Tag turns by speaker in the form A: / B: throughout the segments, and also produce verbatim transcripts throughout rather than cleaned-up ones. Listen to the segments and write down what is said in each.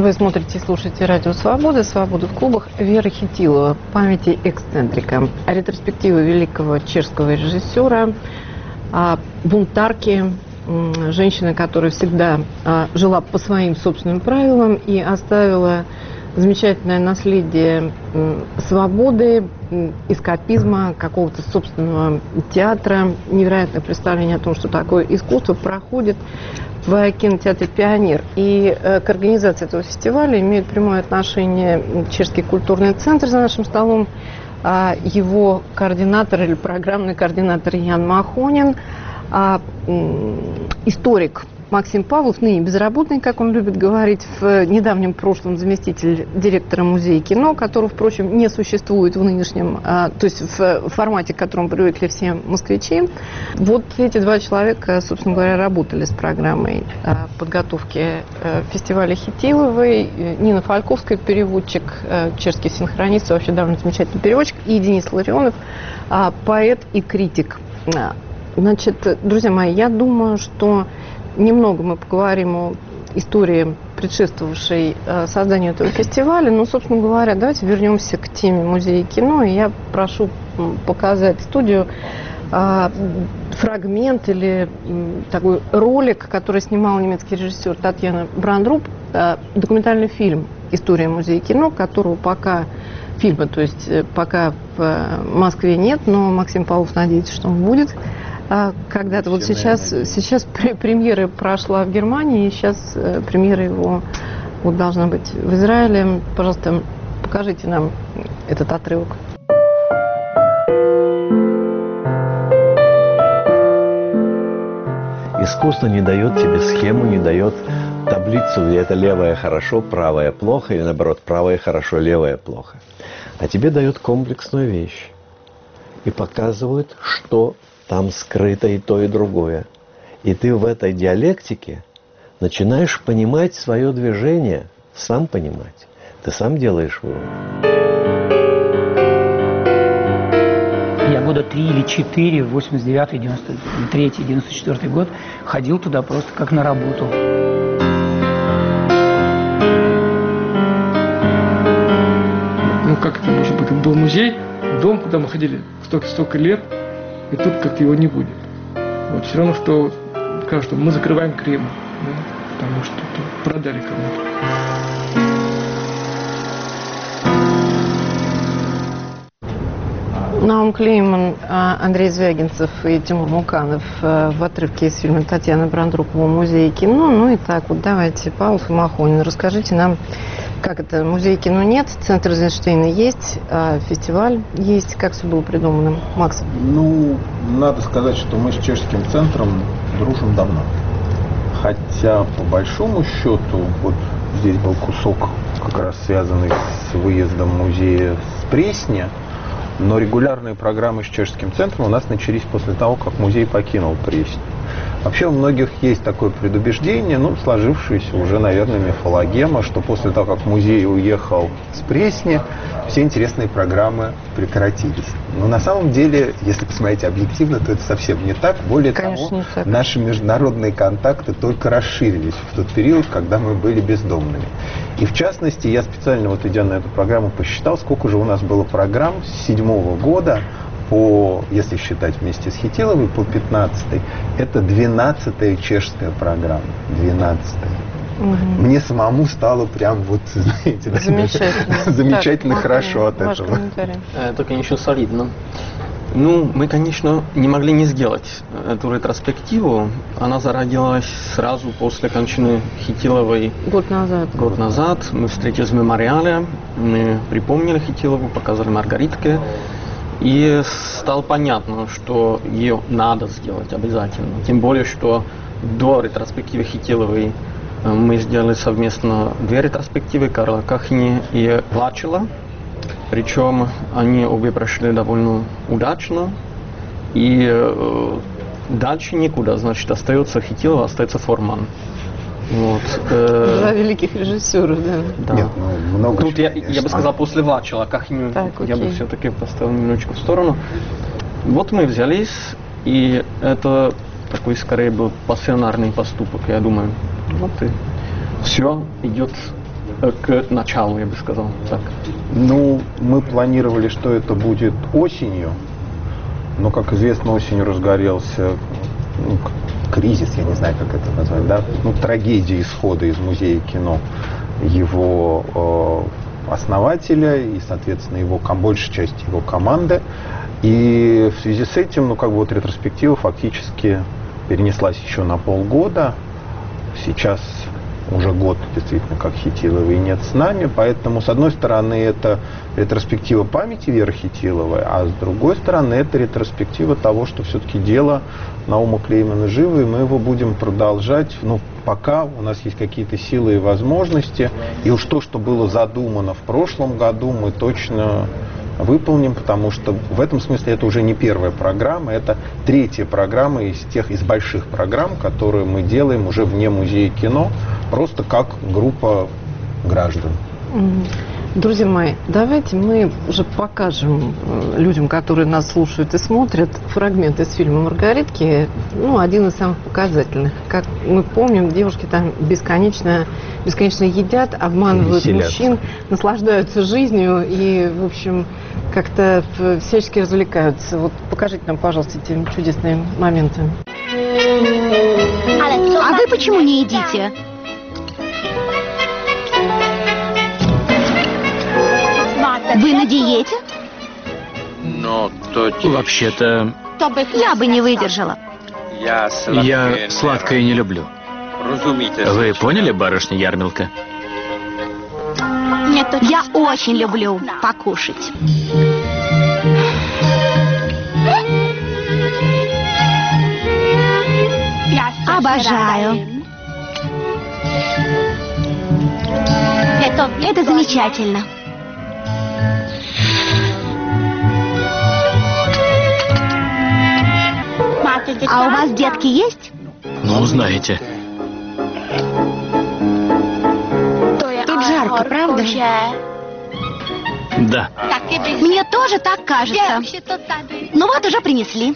A: Вы смотрите и слушаете радио «Свобода», «Свобода в клубах». Вера Хитилова, «Памяти эксцентрика». Ретроспектива великого чешского режиссера, бунтарки, женщины, которая всегда жила по своим собственным правилам и оставила замечательное наследие свободы, эскапизма, какого-то собственного театра, невероятное представление о том, что такое искусство, проходит в кинотеатре «Пионер». И э, к организации этого фестиваля имеет прямое отношение Чешский культурный центр за нашим столом, а его координатор или программный координатор Ян Махонин, а, м, историк Максим Павлов, ныне безработный, как он любит говорить, в недавнем прошлом заместитель директора музея кино, которого, впрочем, не существует в нынешнем, а, то есть в формате, к которому привыкли все москвичи. Вот эти два человека, собственно говоря, работали с программой а, подготовки а, фестиваля Хитиловой. Нина Фальковская, переводчик, а, чешский синхронист, вообще довольно замечательный переводчик, и Денис Ларионов, а, поэт и критик. Значит, друзья мои, я думаю, что немного мы поговорим о истории, предшествовавшей э, созданию этого фестиваля. Но, собственно говоря, давайте вернемся к теме музея кино. И я прошу показать студию э, фрагмент или э, такой ролик, который снимал немецкий режиссер Татьяна Брандруп, э, документальный фильм «История музея кино», которого пока фильма, то есть э, пока в Москве нет, но Максим Павлов надеется, что он будет. А когда-то вот сейчас, сейчас премьера прошла в Германии, и сейчас э, премьера его вот должна быть в Израиле. Пожалуйста, покажите нам этот отрывок.
B: Искусство не дает тебе схему, не дает таблицу, где это левое хорошо, правое плохо, или наоборот, правое хорошо, левое плохо. А тебе дает комплексную вещь и показывает, что там скрыто и то, и другое. И ты в этой диалектике начинаешь понимать свое движение, сам понимать. Ты сам делаешь вывод.
C: Я года три или четыре, восемьдесят девятый, девяносто третий, девяносто четвёртый год, ходил туда просто как на работу.
D: Ну как это может быть? Это был музей, дом, куда мы ходили столько-столько лет. И тут как-то его не будет. Вот все равно, что кажется, мы закрываем Кремль, да, потому что продали кому-то.
A: Наум Клейман, Андрей Звягинцев и Тимур Муканов в отрывке из фильма Татьяны Брандруп о музее кино. Ну и так вот давайте, Павлов и Махонин, расскажите нам, как это, музея кино нет, центр Эйзенштейна есть, а фестиваль есть, как все было придумано. Макс?
E: Ну, надо сказать, что мы с чешским центром дружим давно. Хотя, по большому счету, вот здесь был кусок, как раз связанный с выездом музея с Пресни, но регулярные программы с чешским центром у нас начались после того, как музей покинул Пресню. Вообще у многих есть такое предубеждение, ну, сложившееся уже, наверное, мифологема, что после того, как музей уехал с Пресни, все интересные программы прекратились. Но на самом деле, если посмотреть объективно, то это совсем не так. Более
A: Конечно,
E: того,
A: не так.
E: Наши международные контакты только расширились в тот период, когда мы были бездомными. И в частности, я специально, вот идя на эту программу, посчитал, сколько же у нас было программ с седьмого года, по, если считать вместе с Хитиловой, по пятнадцатой, это двенадцатая чешская программа. двенадцатая. Угу. Мне самому стало прям вот, знаете,
A: замечательно,
E: замечательно
A: так,
E: хорошо от
A: ваш
E: этого.
F: Это, конечно, солидно. Ну, мы, конечно, не могли не сделать эту ретроспективу. Она зародилась сразу после кончины Хитиловой.
A: Год назад.
F: Год назад. Мы встретились в мемориале, мы припомнили Хитилову, показали Маргаритке. И стало понятно, что ее надо сделать обязательно. Тем более, что до ретроспективы Хитиловой мы сделали совместно две ретроспективы Карла Кахни и Влачила. Причем они обе прошли довольно удачно. И э, дальше никуда. Значит, остается Хитилова, остается Форман. Вот, э...
A: Два великих режиссера, да.
F: да.
E: Нет, ну, много
F: Тут я, я бы сказал после Влачила, Кахню я бы все-таки поставил немножечко в сторону. Вот мы взялись, и это такой скорее был пассионарный поступок, я думаю. Вот и все идет к началу, я бы сказал. Так.
E: Ну, мы планировали, что это будет осенью, но, как известно, осенью разгорелся ну, кризис, я не знаю, как это назвать, да, ну, трагедия исхода из музея кино его э, основателя и, соответственно, его, большей части его команды. И в связи с этим, ну, как бы вот ретроспектива фактически перенеслась еще на полгода. Сейчас уже год, действительно, как Хитиловой нет с нами, поэтому, с одной стороны, это ретроспектива памяти Веры Хитиловой, а с другой стороны, это ретроспектива того, что все-таки дело Наума Клеймана живо, и мы его будем продолжать, ну, пока у нас есть какие-то силы и возможности, и уж то, что было задумано в прошлом году, мы точно выполним, потому что в этом смысле это уже не первая программа, это третья программа из тех, из больших программ, которые мы делаем уже вне музея кино, просто как группа граждан.
A: Друзья мои, давайте мы уже покажем людям, которые нас слушают и смотрят, фрагмент из фильма «Маргаритки», ну, один из самых показательных. Как мы помним, девушки там бесконечно, бесконечно едят, обманывают мужчин, наслаждаются жизнью и, в общем, как-то всячески развлекаются. Вот покажите нам, пожалуйста, эти чудесные моменты.
G: А вы почему не едите? Вы на диете?
H: Вообще-то,
G: Я бы не выдержала.
H: я сладкое не люблю. Вы поняли, барышня Ярмилка?
G: Я очень люблю покушать. Обожаю. Это замечательно. А у вас детки есть?
H: Ну, знаете.
G: Тут жарко, правда?
H: Да.
G: Мне тоже так кажется. Ну вот, уже принесли.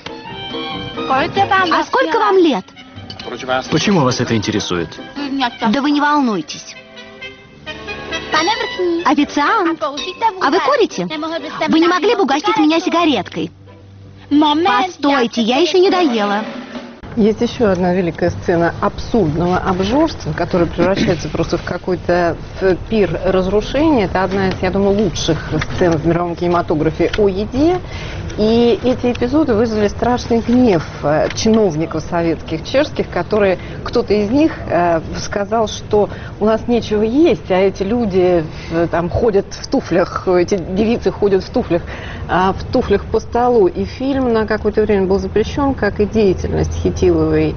G: А сколько вам лет?
H: Почему вас это интересует?
G: Да вы не волнуйтесь. Официант, а вы курите? Вы не могли бы угостить меня сигареткой? Постойте, я еще не доела.
A: Есть еще одна великая сцена абсурдного обжорства, которая превращается просто в какой-то пир разрушения. Это одна из, я думаю, лучших сцен в мировом кинематографе о еде. И эти эпизоды вызвали страшный гнев чиновников советских, чешских, которые, кто-то из них э, сказал, что у нас нечего есть, а эти люди э, там ходят в туфлях, эти девицы ходят в туфлях, э, в туфлях по столу. И фильм на какое-то время был запрещен, как и деятельность Хитиловой,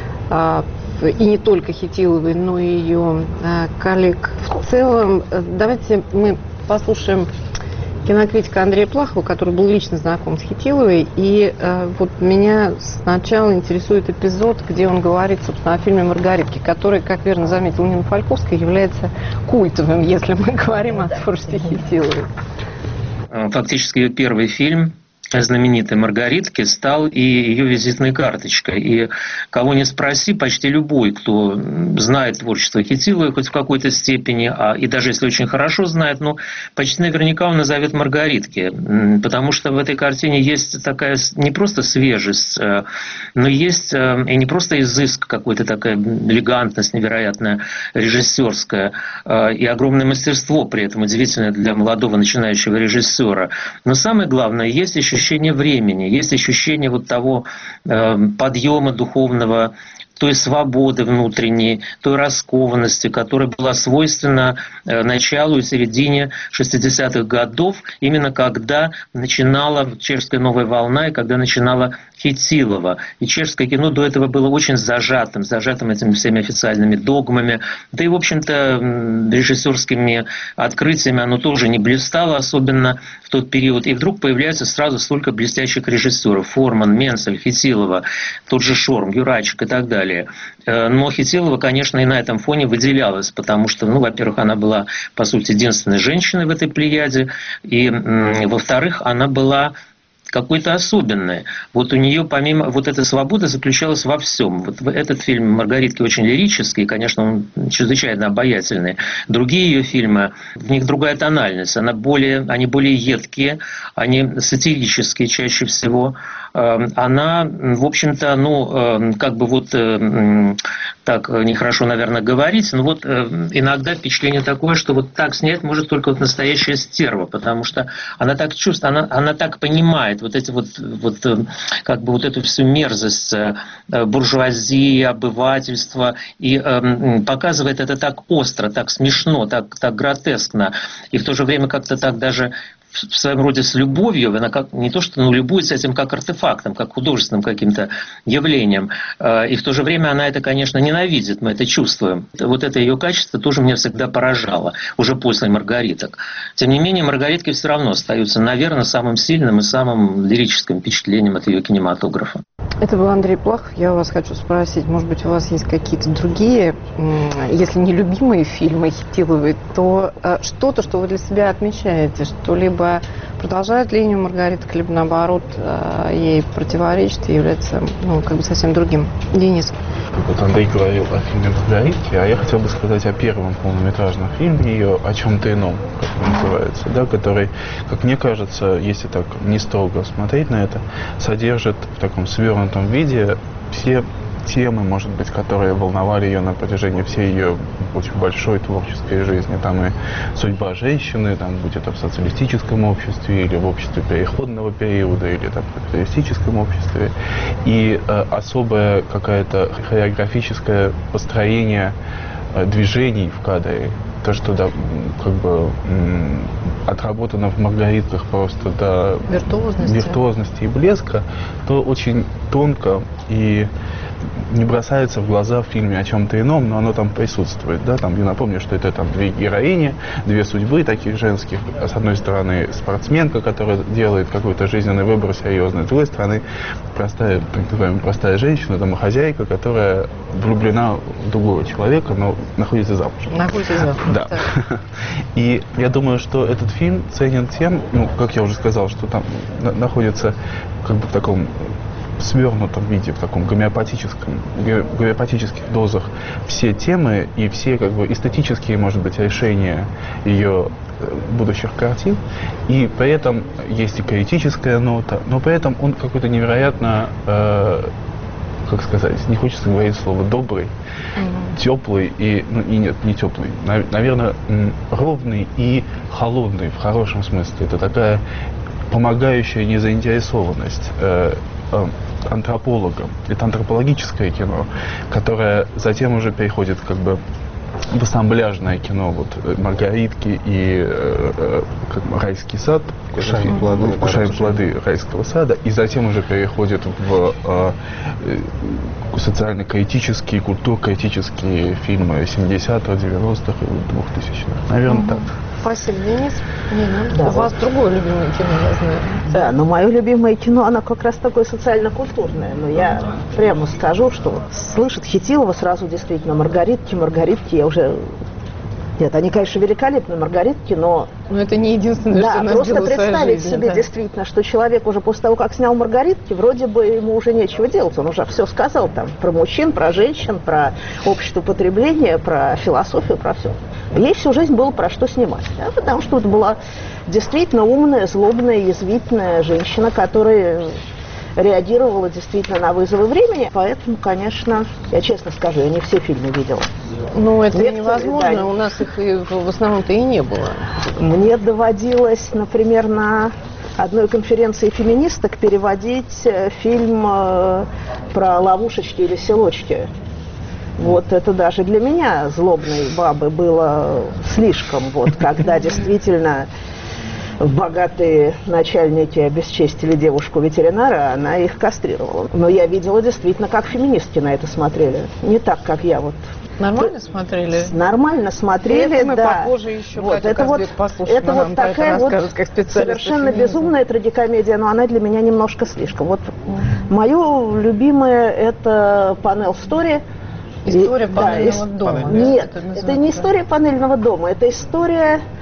A: э, и не только Хитиловой, но и ее э, коллег в целом. Давайте мы послушаем кинокритика Андрея Плахова, который был лично знаком с Хитиловой, и э, вот меня сначала интересует эпизод, где он говорит, собственно, о фильме «Маргаритки», который, как верно заметила Нина Фальковская, является культовым, если мы говорим о творчестве Хитиловой.
I: Фактически ее первый фильм, знаменитой «Маргаритки», стал и ее визитной карточкой. И кого не спроси, почти любой, кто знает творчество Хитиловой хоть в какой-то степени, а, и даже если очень хорошо знает, но почти наверняка он назовет «Маргаритки». Потому что в этой картине есть такая не просто свежесть, но есть и не просто изыск, какой-то такая элегантность невероятная, режиссерская, и огромное мастерство при этом, удивительное для молодого начинающего режиссера. Но самое главное, есть еще ощущение времени, есть ощущение вот того э, подъема духовного, той свободы внутренней, той раскованности, которая была свойственна э, началу и середине шестидесятых годов, именно когда начинала чешская новая волна и когда начинала Хитилова. И чешское кино до этого было очень зажатым, зажатым этими всеми официальными догмами. Да и, в общем-то, режиссерскими открытиями оно тоже не блистало, особенно в тот период. И вдруг появляется сразу столько блестящих режиссеров. Форман, Менцель, Хитилова, тот же Шорм, Юрачек и так далее. Но Хитилова, конечно, и на этом фоне выделялась, потому что, ну, во-первых, она была, по сути, единственной женщиной в этой плеяде, и, во-вторых, она была какое-то особенное. Вот у нее помимо... Вот эта свобода заключалась во всем. Вот этот фильм «Маргаритки» очень лирический, конечно, он чрезвычайно обаятельный. Другие ее фильмы, в них другая тональность. Она более, они более едкие, они сатирические чаще всего. Она, в общем-то, ну, как бы вот так нехорошо, наверное, говорить, но вот иногда впечатление такое, что вот так снять может только вот настоящая стерва, потому что она так чувствует, она, она так понимает вот эти вот, вот как бы вот эту всю мерзость буржуазии, обывательства, и э, показывает это так остро, так смешно, так, так гротескно, и в то же время как-то так даже в своем роде с любовью, она как, не то что ну, любуется этим как артефактом, как художественным каким-то явлением, и в то же время она это, конечно, ненавидит, мы это чувствуем. Вот это ее качество тоже меня всегда поражало, уже после «Маргариток». Тем не менее, «Маргаритки» все равно остаются, наверное, самым сильным и самым лирическим впечатлением от ее кинематографа.
A: Это был Андрей Плахов. Я у вас хочу спросить, может быть, у вас есть какие-то другие, если не любимые фильмы Хитиловой, то что-то, что вы для себя отмечаете, что-либо продолжает линию «Маргариток», либо наоборот ей противоречит и является ну, как бы совсем другим? Денис.
J: Вот Андрей говорил о фильме «Маргаритки», а я хотел бы сказать о первом полнометражном фильме ее «О чем-то ином», как он называется, да, который, как мне кажется, если так не строго смотреть на это, содержит в таком свернутом виде все темы, может быть, которые волновали ее на протяжении всей ее очень большой творческой жизни. Там и судьба женщины, там, будь это в социалистическом обществе или в обществе переходного периода, или там, в капиталистическом обществе. И э, особое какое-то хореографическое построение э, движений в кадре, то, что да, как бы м, отработано в «Маргаритках» просто до
A: виртуозности.
J: виртуозности и блеска, то очень тонко и не бросается в глаза в фильме «О чем-то ином», но оно там присутствует. Да? Там, я напомню, что это там две героини, две судьбы таких женских. С одной стороны, спортсменка, которая делает какой-то жизненный выбор серьезный. С другой стороны, простая, так называемая, простая женщина, домохозяйка, которая влюблена в другого человека, но находится замужем.
A: Находится замужем,
J: да. И я думаю, что этот фильм ценен тем, ну, как я уже сказал, что там на- находится как бы в таком в свернутом виде, в таком гомеопатическом, гомеопатических дозах все темы и все как бы эстетические, может быть, решения ее будущих картин. И при этом есть и критическая нота, но при этом он какой-то невероятно, э, как сказать, не хочется говорить слово добрый, mm-hmm. теплый и, ну и нет, не теплый, наверное, ровный и холодный в хорошем смысле. Это такая помогающая незаинтересованность э, э, антропологам. Это антропологическое кино, которое затем уже переходит как бы в ассамбляжное кино, вот «Маргаритки» и э, как, «Райский сад»,
E: «Кушаем плоды»,
J: «Кушаем плоды райского сада», и затем уже переходит в э, социально-критические, культурно-критические фильмы семидесятых, девяностых и двухтысячных. Наверное, mm-hmm. так.
A: Спасибо, Денис. Нина, да, у вас другое любимое кино, я знаю.
K: Да, но мое любимое кино, оно как раз такое социально-культурное. Но я прямо скажу, что вот слышит Хитилова сразу действительно «Маргаритки», «Маргаритки». Я уже... Нет, они, конечно, великолепные «Маргаритки», но...
A: Но это не единственное,
K: да,
A: что нас
K: просто
A: сделало
K: представить
A: жизни,
K: себе
A: да.
K: действительно, что человек уже после того, как снял «Маргаритки», вроде бы ему уже нечего делать. Он уже все сказал там про мужчин, про женщин, про общество потребления, про философию, про все. Ей всю жизнь было про что снимать. Да? Потому что это была действительно умная, злобная, язвительная женщина, которая реагировала действительно на вызовы времени. Поэтому, конечно, я честно скажу, я не все фильмы видела.
A: Ну, это
K: Некоторые,
A: невозможно,
K: да.
A: У нас их и в основном-то и не было.
K: Мне доводилось, например, на одной конференции феминисток переводить фильм про ловушечки или селочки. Вот это даже для меня, злобной бабы, было слишком, вот, когда действительно богатые начальники обесчестили девушку-ветеринара, она их кастрировала. Но я видела действительно, как феминистки на это смотрели. Не так, как я вот.
A: Нормально смотрели?
K: Нормально смотрели,
A: мы
K: да.
A: Похоже, еще
K: вот, это вот, это вот такая вот совершенно безумная трагикомедия, но она для меня немножко слишком. Вот mm. мое любимое это «Панель Стори».
A: История панельного
K: да,
A: дома.
K: Нет, это, это не история панельного дома, это история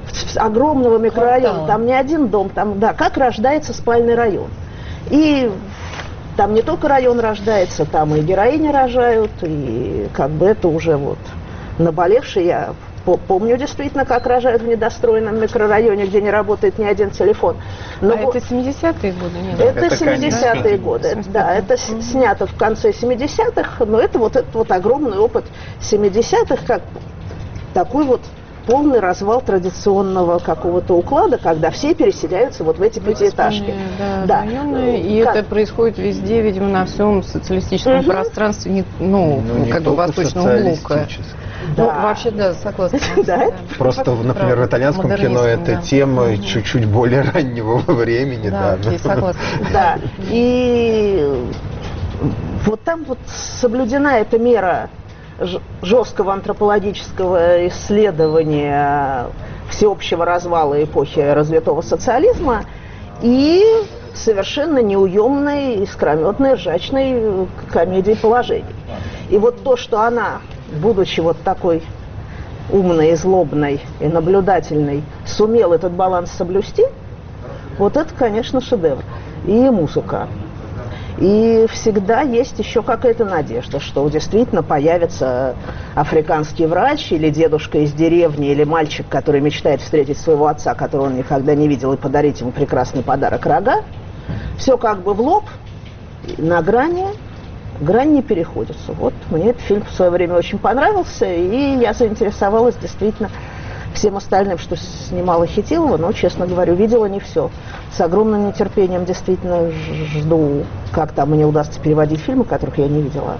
K: огромного микрорайона, там не один дом, там, да, как рождается спальный район. И там не только район рождается, там и героини рожают, и как бы это уже вот наболевший. Я помню действительно, как рожают в недостроенном микрорайоне, где не работает ни один телефон. Но
A: а вот, это семидесятые годы? Нет?
K: Это, это семидесятые годы, это, да, это mm-hmm. снято в конце семидесятых, но это вот этот вот огромный опыт семидесятых, как такой вот полный развал традиционного какого-то уклада, когда все переселяются вот в эти пятиэтажки.
A: Да, да. Районы, и как? Это происходит везде, видимо, на всем социалистическом угу. пространстве, не, ну, ну, как бы восточного блока.
K: Да.
A: Ну, вообще, да, согласна.
K: Да.
E: Просто, например, в итальянском кино это
A: да.
E: тема
A: угу.
E: чуть-чуть более раннего времени.
A: Да,
E: да.
A: окей, согласна.
K: Да, и вот там вот соблюдена эта мера жесткого антропологического исследования всеобщего развала эпохи развитого социализма и совершенно неуемной, искрометной, ржачной комедии положений. И вот то, что она, будучи вот такой умной, злобной и наблюдательной, сумела этот баланс соблюсти, вот это, конечно, шедевр. И музыка. И всегда есть еще какая-то надежда, что действительно появится африканский врач или дедушка из деревни, или мальчик, который мечтает встретить своего отца, которого он никогда не видел, и подарить ему прекрасный подарок — рога. Все как бы в лоб, на грани, грань не переходится. Вот мне этот фильм в свое время очень понравился, и я заинтересовалась действительно всем остальным, что снимала Хитилова, но, честно говорю, видела не все. С огромным нетерпением действительно жду, как там мне удастся переводить фильмы, которых я не видела.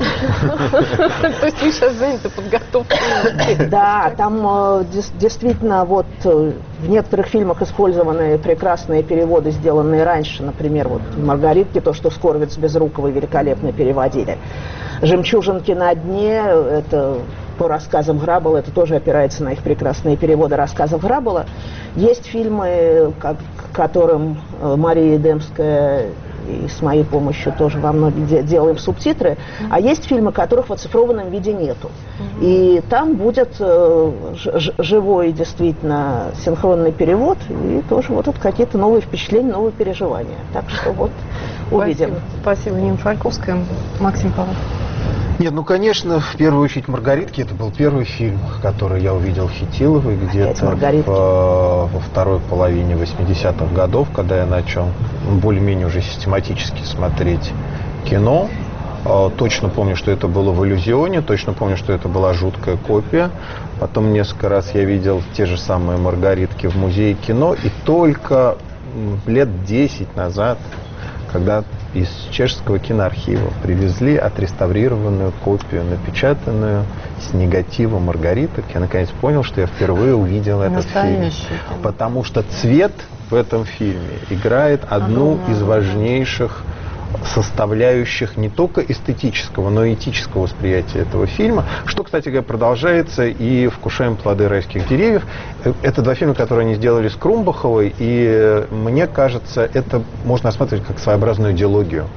A: То есть вы сейчас заняты подготовкой?
K: Да, там действительно вот в некоторых фильмах использованы прекрасные переводы, сделанные раньше. Например, вот «Маргаритки», то, что Скорвиц с Безруковой великолепно переводили. «Жемчужинки на дне» — это по рассказам Граббела, это тоже опирается на их прекрасные переводы рассказов Граббела. Есть фильмы, к которым Мария Демская и с моей помощью тоже во многих делаем субтитры, mm-hmm. а есть фильмы, которых в оцифрованном виде нету. Mm-hmm. И там будет э, ж- живой действительно синхронный перевод, и тоже вот это какие-то новые впечатления, новые переживания. Так что вот увидим.
A: Спасибо, Спасибо Нина Фальковская. Максим Павлов.
E: Нет, ну, конечно, в первую очередь «Маргаритки» — это был первый фильм, который я увидел Хитиловой где-то в, во второй половине восьмидесятых годов, когда я начал более-менее уже систематически смотреть кино. Точно помню, что это было в «Иллюзионе», точно помню, что это была жуткая копия. Потом несколько раз я видел те же самые «Маргаритки» в музее кино, и только лет десять назад, когда из чешского киноархива привезли отреставрированную копию, напечатанную с негатива «Маргариток», я наконец понял, что я впервые увидел этот фильм. Потому что цвет в этом фильме играет одну из важнейших составляющих не только эстетического, но и этического восприятия этого фильма, что, кстати говоря, продолжается и «Вкушаем плоды райских деревьев». Это два фильма, которые они сделали с Крумбаховой, и мне кажется, это можно рассматривать как своеобразную диалогию.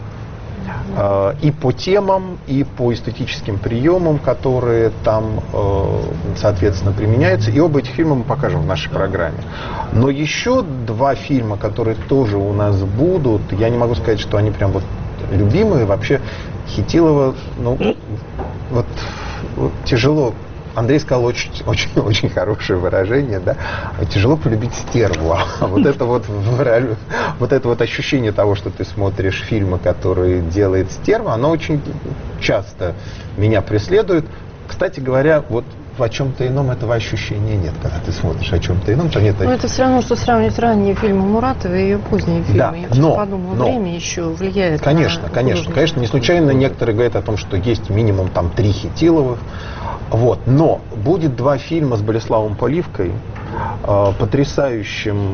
E: И по темам, и по эстетическим приемам, которые там, соответственно, применяются. И оба этих фильма мы покажем в нашей программе. Но еще два фильма, которые тоже у нас будут, я не могу сказать, что они прям вот любимые. Вообще Хитилова, ну, вот, вот тяжело. Андрей сказал очень, очень, очень хорошее выражение, да, тяжело полюбить стерву. А вот это вот, вот это вот ощущение того, что ты смотришь фильмы, которые делает стерва, оно очень часто меня преследует. Кстати говоря, вот в «О чем-то ином» этого ощущения нет. Когда ты смотришь «О чем-то ином», то нет.
A: Ну, это все равно, что сравнивать ранние фильмы Муратова и ее поздние фильмы.
E: Да,
A: Я
E: но,
A: подумала,
E: но,
A: время еще влияет.
E: Конечно,
A: на
E: конечно. Конечно, не случайно некоторые говорят о том, что есть минимум там три Хитиловых. Вот. Но будет два фильма с Болеславом Поливкой, э, потрясающим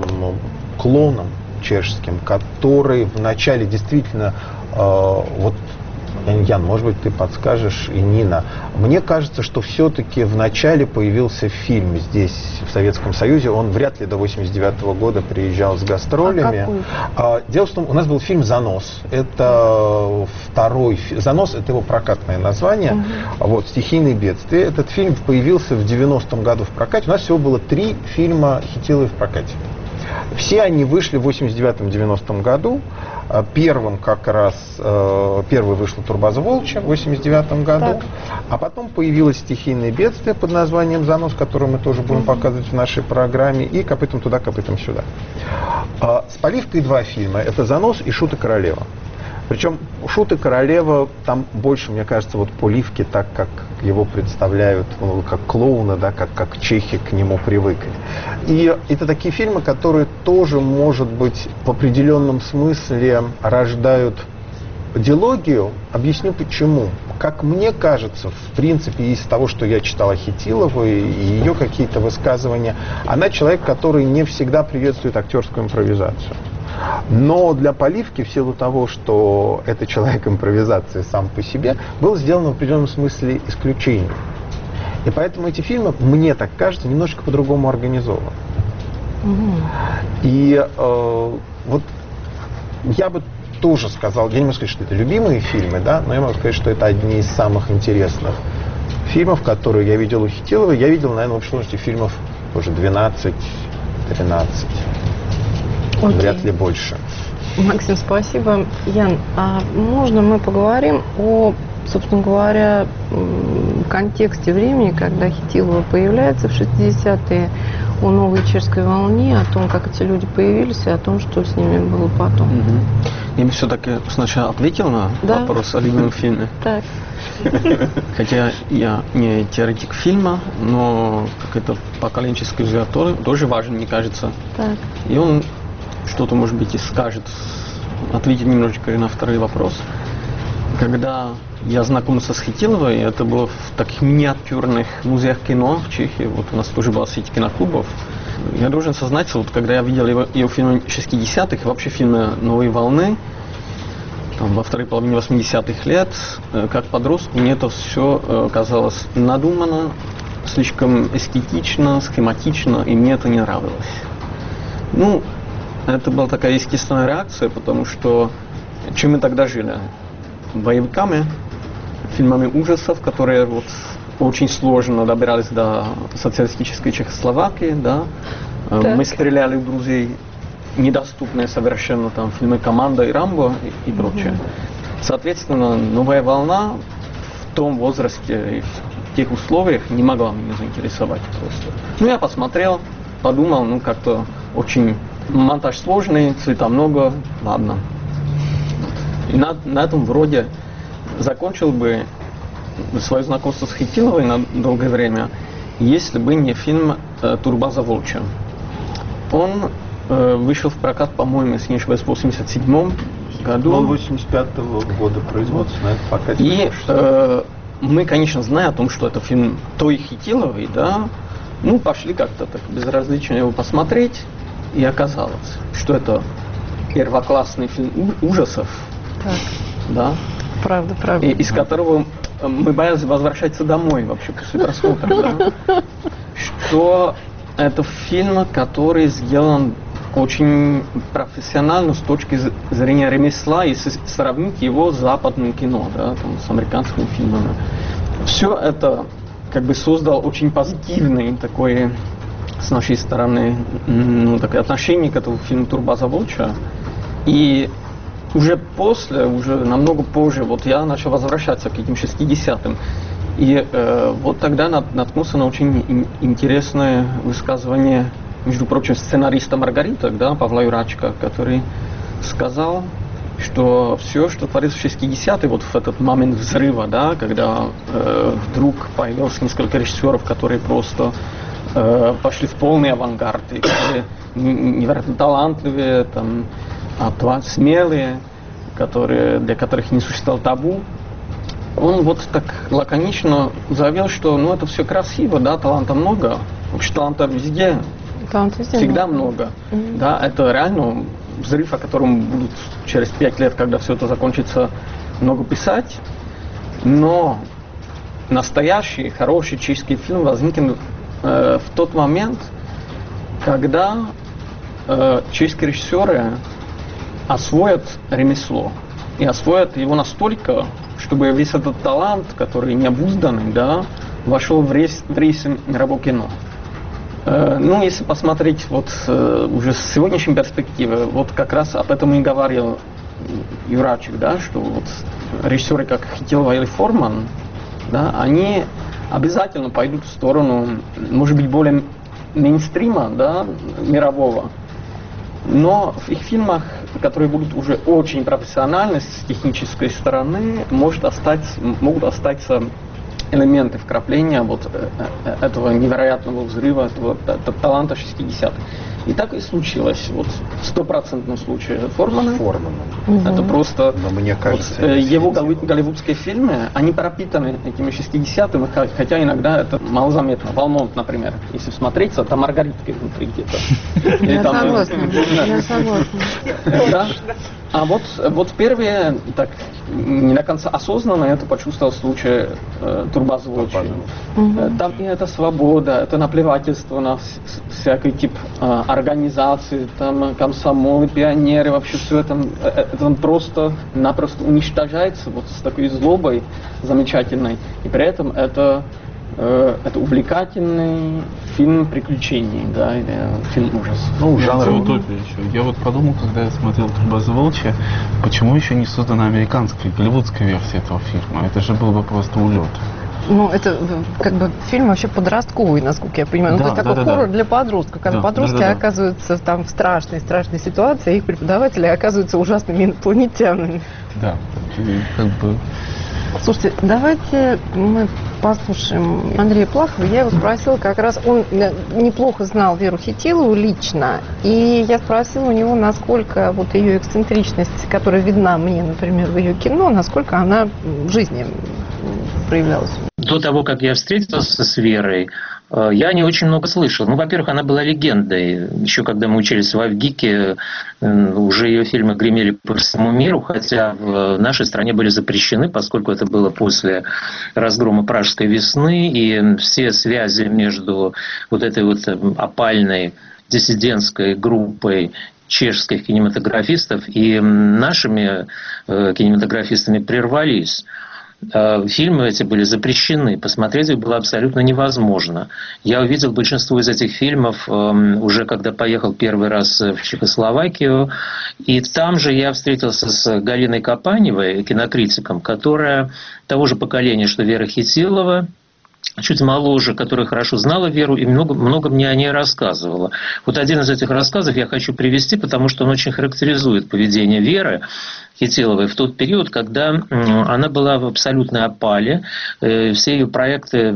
E: клоном чешским, который вначале действительно э, вот Ян, может быть, ты подскажешь, и Нина. Мне кажется, что все-таки в начале появился фильм здесь, в Советском Союзе. Он вряд ли до восемьдесят девятого года приезжал с гастролями. А какой? А, дело в том, у нас был фильм «Занос». Это второй... «Занос» — это его прокатное название. Угу. Вот, «Стихийные бедствия». Этот фильм появился в девяностом году в прокате. У нас всего было три фильма Хитиловой в прокате. Все они вышли в восемьдесят девятом — девяностом году. Первым как раз, первый вышла «Турбаза Волчья» в восемьдесят девятом году, так. А потом появилось «Стихийное бедствие» под названием «Занос», которое мы тоже будем mm-hmm. показывать в нашей программе, и «Копытом туда, копытом сюда». С Поливкой два фильма. Это «Занос» и «Шут и королева». Причем «Шут и королева» там больше, мне кажется, вот Поливки, так как его представляют, ну, как клоуна, да, как, как чехи к нему привыкли. И это такие фильмы, которые тоже, может быть, в определенном смысле рождают дилогию. Объясню почему. Как мне кажется, в принципе, из того, что я читал о Хитиловой и ее какие-то высказывания, она человек, который не всегда приветствует актерскую импровизацию. Но для Поливки, в силу того, что это человек импровизации сам по себе, был сделан в определенном смысле исключением. И поэтому эти фильмы, мне так кажется, немножечко по-другому организованы. Угу. И э, вот я бы тоже сказал, я не могу сказать, что это любимые фильмы, да, но я могу сказать, что это одни из самых интересных фильмов, которые я видел у Хитиловой. Я видел, наверное, в общей сложности фильмов уже двенадцать-тринадцать. Okay. Вряд ли больше.
A: Максим, спасибо. Ян, а можно мы поговорим о, собственно говоря, контексте времени, когда Хитилова появляется в шестидесятые, о новой чешской волне, о том, как эти люди появились, и о том, что с ними было потом.
F: Mm-hmm. Я бы все-таки сначала ответил на да? вопрос о любимом фильме.
A: Так.
F: Хотя я не теоретик фильма, но какой-то поколенческий взгляд тоже важен, мне кажется. Так. И он что-то, может быть, и скажет, ответит немножечко и на второй вопрос. Когда я знакомился с Хитиловой, это было в таких миниатюрных музеях кино в Чехии, вот у нас тоже была сеть киноклубов. Я должен сознаться, вот когда я видел его, ее фильмы шестидесятых, вообще фильмы «Новой волны», там, во второй половине восьмидесятых лет, как подростку, мне это все казалось надуманно, слишком эстетично, схематично, и мне это не нравилось. Ну, это была такая естественная реакция, потому что чем мы тогда жили? Боевиками, фильмами ужасов, которые вот очень сложно добирались до социалистической Чехословакии, да. Так. Мы стреляли в друзей, недоступные совершенно там фильмы «Команда» и «Рамбо» и, и прочее. Mm-hmm. Соответственно, «Новая волна» в том возрасте и в тех условиях не могла меня заинтересовать просто. Ну, я посмотрел, подумал, ну, как-то очень монтаж сложный, цвета много, ладно. И на, на этом вроде закончил бы свое знакомство с Хитиловой на долгое время, если бы не фильм «Турбаза Волчья». Он э, вышел в прокат, по-моему, если не ошибаюсь, в восемьдесят седьмом году.
E: Он восемьдесят пятого года производства, но это пока
F: И э, мы, конечно, зная о том, что это фильм той Хитиловой, да, ну, пошли как-то так безразлично его посмотреть, и оказалось, что это первоклассный фильм ужасов, так. Да,
A: правда, правда,
F: и, из которого мы боялись возвращаться домой вообще после просмотра, да? Что это фильм, который сделан очень профессионально с точки зрения ремесла, если сравнить его с западным кино, да, там, с американскими фильмами. Все это как бы создал очень позитивный такой с нашей стороны, ну, такое отношение к этому фильму «Турбаза Волчья». И уже после, уже намного позже, вот я начал возвращаться к этим шестидесятым. И э, вот тогда наткнулся на очень ин- интересное высказывание, между прочим, сценариста «Маргарита», да, Павла Юрачка, который сказал, что все, что творится в шестидесятые, вот в этот момент взрыва, да, когда э, вдруг появилось несколько режиссеров, которые просто э, пошли в полный авангард, и которые невероятно талантливые, там, смелые, которые, для которых не существовал табу. Он вот так лаконично заявил, что ну это все красиво, да, таланта много. Вообще таланта везде,
A: Талант везде
F: всегда много. много. Mm-hmm. Да, это реально взрыв, о котором будут через пять лет, когда все это закончится, много писать, но настоящий, хороший чешский фильм возникнет э, в тот момент, когда э, чешские режиссеры освоят ремесло. И освоят его настолько, чтобы весь этот талант, который необузданный, да, вошел в рейс, в рейс мирового кино. Э, ну, если посмотреть вот э, уже с сегодняшней перспективы, вот как раз об этом и говорил Юрачек, да, что вот режиссеры, как Хитилова или Форман, да, они обязательно пойдут в сторону, может быть, более мейнстрима, да, мирового. Но в их фильмах, которые будут уже очень профессиональны с технической стороны, может остаться, могут остаться элементы вкрапления вот этого невероятного взрыва, этого, этого таланта шестидесятых. И так и случилось. Вот в стопроцентном случае Формана.
E: Формана.
F: Угу. Это просто
E: но мне кажется,
F: вот, его голливудские фильмы, они пропитаны этими шестидесятыми, хотя иногда это малозаметно. Валмонт, например, если смотреться, там Маргаритка внутри где-то.
A: Я согласна. Я согласна.
F: Да. А вот, вот первые, так, не до конца осознанно это почувствовал в случае э, Турбозвучия. Угу. Там и это свобода, это наплевательство на всякий тип э, организаций, там комсомолы, пионеры, вообще все это, это просто-напросто уничтожается вот с такой злобой замечательной. И при этом это это увлекательный фильм приключений, да, или фильм ужас.
J: Ну, жанр утопия еще. Я вот подумал, когда я смотрел «Турбозвучие», почему еще не создана американская, голливудская версия этого фильма? Это же был бы просто улет.
A: Ну, это как бы фильм вообще подростковый, насколько я понимаю. Ну,
J: да,
A: то есть
J: да,
A: такой
J: да,
A: хоррор
J: да.
A: для подростков, когда
J: да,
A: подростки
J: да, да, да.
A: оказываются там в страшной, страшной ситуации, а их преподаватели оказываются ужасными инопланетянами.
J: Да, как бы...
A: Слушайте, давайте мы послушаем Андрея Плахова. Я его спросила как раз, он неплохо знал Веру Хитилову лично, и я спросила у него, насколько вот ее эксцентричность, которая видна мне, например, в ее кино, насколько она в жизни проявлялась.
I: До того, как я встретился с Верой, я не очень много слышал. Ну, во-первых, она была легендой. Еще когда мы учились в Авгике, уже ее фильмы гремели по всему миру, хотя в нашей стране были запрещены, поскольку это было после разгрома Пражской весны, и все связи между вот этой вот опальной диссидентской группой чешских кинематографистов и нашими кинематографистами прервались. Фильмы эти были запрещены, посмотреть их было абсолютно невозможно. Я увидел большинство из этих фильмов уже когда поехал первый раз в Чехословакию, и там же я встретился с Галиной Капаневой, кинокритиком, которая того же поколения, что Вера Хитилова, чуть моложе, которая хорошо знала Веру и много, много мне о ней рассказывала. Вот один из этих рассказов я хочу привести, потому что он очень характеризует поведение Веры Хитиловой в тот период, когда она была в абсолютной опале, все ее проекты